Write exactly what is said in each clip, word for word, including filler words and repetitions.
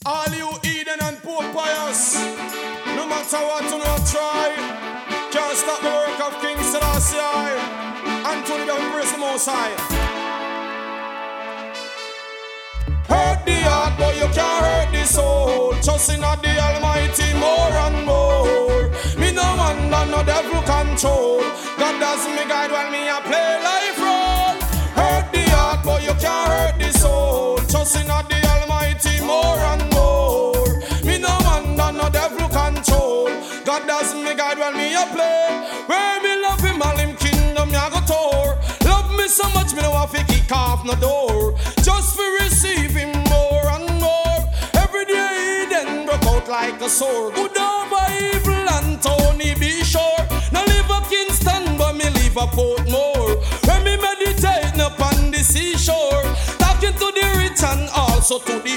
All you Eden and poor pious, no matter what you not try, can't stop the work of King Selassie. And to the praise the Most High. Hurt the heart, but you can't hurt the soul. Trusting in the Almighty more and more. Me no under no devil control. God does me guide while me a play life role. Hurt the heart, but you can't hurt the soul. Trusting in the Almighty more and more. Me no under no devil control. God does me guide while me a play. Where me love him all him kingdom me a go tour. Love me so much me no have to kick off no door. Just for receive him more and more. Every day he then broke out like a sword. Good over evil and Tony be sure. Now live a Kingston but me live a Portmore. When me meditate upon the seashore. Talking to the rich and also to the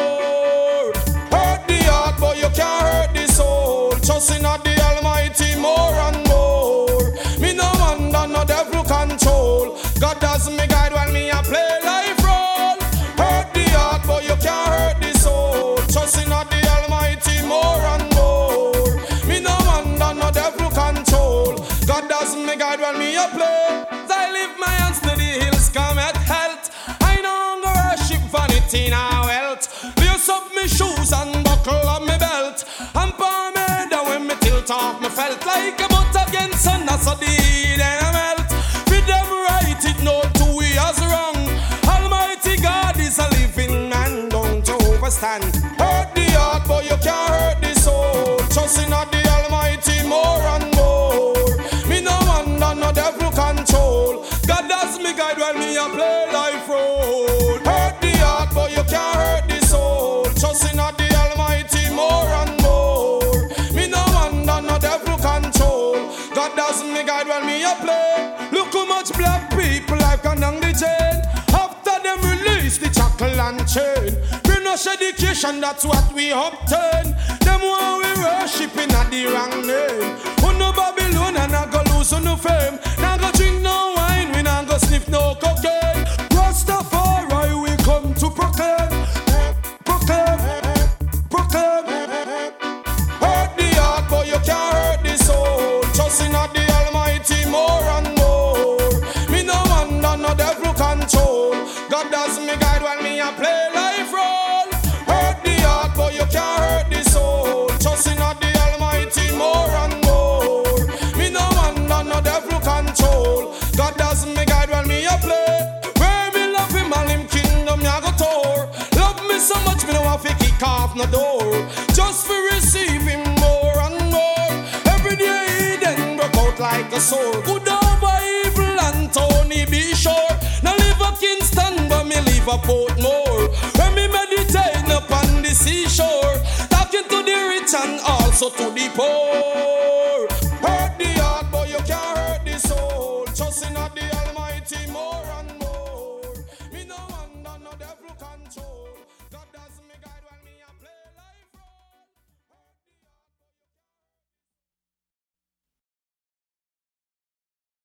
poor. Hurt the heart but you can't hurt the soul. Trusting in the Almighty more and more. Me no under no devil control. God does me guide while me a play life role. Hurt the heart but you can't hurt the soul. Trusting in the Almighty more and more. Me no under no devil control. God does me guide while me a play. I lift my hands to the hills, come at health. I no longer worship vanity now wealth. Lace up me shoes and buckle up me belt. And palm me head when me tilt off me felt like a butt against sun. That's a deed and I melt. With them right it no two years wrong. Almighty God is a living man, don't overstand. Hurt the heart but you can't hurt the soul. Trusting in the Almighty more and more. Me no under no devil control. God does me guide while me a play life role. Hurt the heart but you can't hurt the soul. Trusting in the Almighty more and more. Me no under no devil control. God does me guide while me a play. Look how much black people I've gone down the chain. After them release the shackle and chain. We no education, that's what we obtain. Them one we worshiping at the wrong name. Who no Babylon and I go lose on no fame. Now go drink no wine, we not go sniff no cocaine. Rastafari we come to proclaim, proclaim, proclaim. Hurt the heart but you can't hurt the soul. Trusting in the Almighty more and more. Me no under no devil control. God does me guide while me a play life role. Hurt the heart but you can't hurt the soul. Trusting in the Almighty more and more. Me no under no devil control. God does me guide while me a play. Where me love him all him kingdom me a go tour. Love me so much me no have to kick off no door. Just for receive him more and more. Every day he then broke out like a sword. Good over evil and Tony be sure. Now live a Kingston but me live a Portmore. When me meditate upon the seashore. Talking to the rich and also to the poor.